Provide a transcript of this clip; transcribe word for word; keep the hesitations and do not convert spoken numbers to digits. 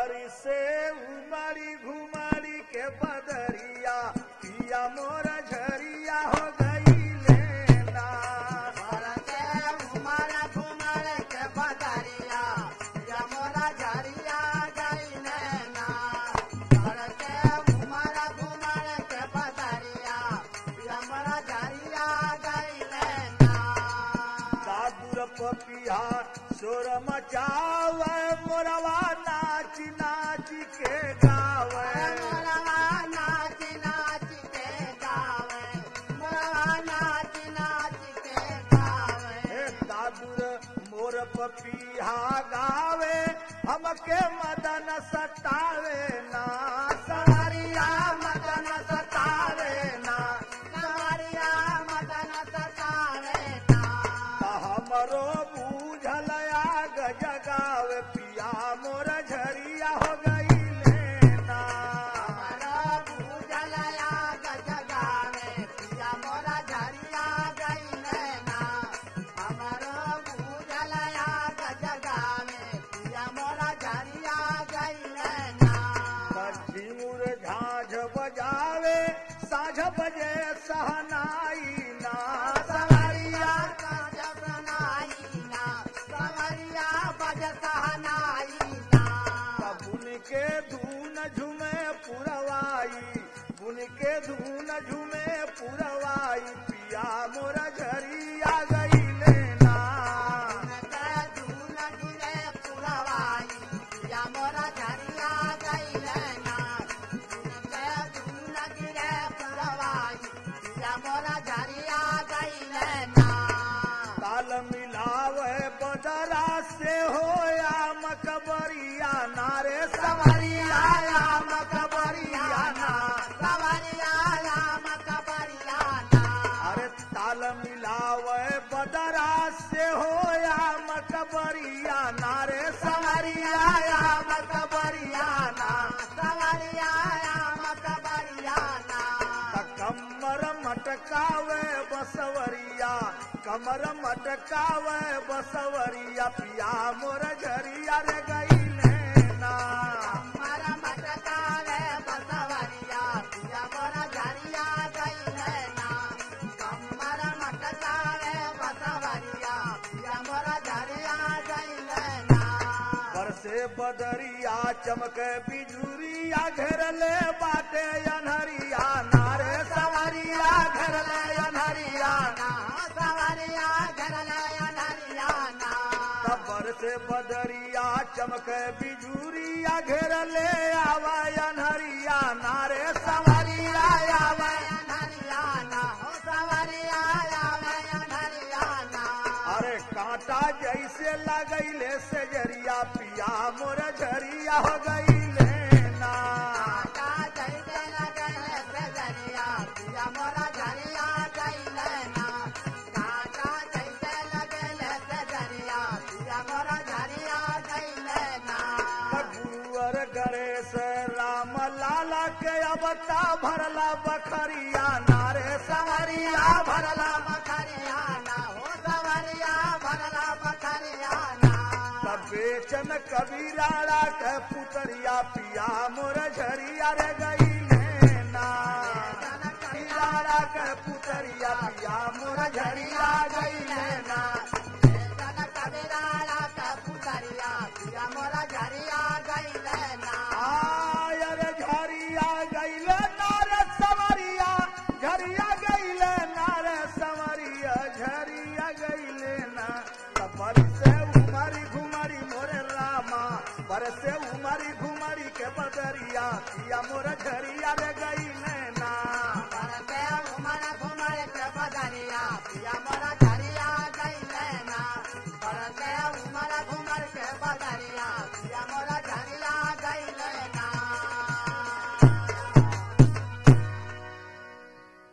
बरसे उमड़ी घुमड़ी के बदरिया पिया मोर झरिया हो गई लेना। बरसे उमड़ घुमड़ के बदरिया पिया मोरा झरिया गई नैना। बरसे उमड़ घुमड़ के बदरिया पिया मोरा झरिया गई नैना। साधुर पपिया शोर मचावे मोरवा नाच नाच के गावे। मोरवा नाच नाच के गावे, मोरवा नाच नाच के गावे। हे दादुर मोर पपिया गावे हमके मदन सतावे ना। सवरिया मदन सतावे ना, सवरिया मदन सतावे ना। हमरो बूझल आग जगावे पिया मोर झरिया हो गई लेना। हमारा भूजल आग जगावे पिया मोरा झरिया गई नैना। हमारा भूजल आग जगावे पिया मोरा झरिया गई नैना। झिमुर झांझ बजावे साझ बजे सहनाई ना। सवरिया काज बनाई ना, सवरिया बज सहनाई ना। बुन के धून झुमे पुरवाई, बुन के धून झुमे पुरवाई पिया मोर झरिया गई लेना। उनके धून गिरे पुरवाई पिया मोरा झरिया गई नैना। उनके धून गिरे पुरवाई पिया मोरा झरिया गई नैना। ताल मिलावे बदरा से होया मकबरिया नारे सवरिया राम कबरिया ना, सवरिया राम कबरिया ना। अरे ताल मिलावे बदरा से होया मकबरिया नारे सवरिया राम कबरिया ना, सवरिया राम कबरिया ना। कमर मटकावे बसवरिया, कमर मटकावे बसवरिया पिया मोर झरिया रे गई लेना। कमर मटकावे बसवरिया पिया मोरा झरिया गई नैना। कमर मटकावे बसवरिया पिया मोरा झरिया गई नैना। बरसे बदरिया चमके बिजुरिया घेरले बाटे अनहरिया नारे सवरिया घेरले अनहरिया ना। सवरिया घरले अनहरिया ना। तब बरसे बदरिया चमके बिजुरिया घेरले आवा अनहरिया नारे सवरिया आवा। अनहरिया ना, हो सवरिया आवे अनहरिया ना। अरे कांटा जैसे लगैले से जरिया पिया मोर झरिया हो गई लेना। कांटा जैसे लगले से जरिया पिया मोरा झरिया गई नैना। कांटा जैसे लगले से जरिया पिया मोरा झरिया गई नैना। गुरुवर गणेश राम लाला के अवता भरला बखरिया नारे सवरिया भरला। बखरिया ना, हो सवरिया भरला बखरिया ना। तब बेचन कबीराड़ा के पुतरिया पिया मोर झरिया रे गई लेना। कबीराड़ा के पुतरिया पिया मोर झरिया गई लेना। जन कबीराड़ा का पुतरिया पिया मोरा झरिया गई नैना। आयर झरिया गईले नारे सवरिया झरिया गईले नारे सवरिया झरिया गईले ना। तब बरसे उमरी घुमरी मोरे रामा, बरसे उमरी घुमरी के बदरिया पिया मोर झरिया रे गईले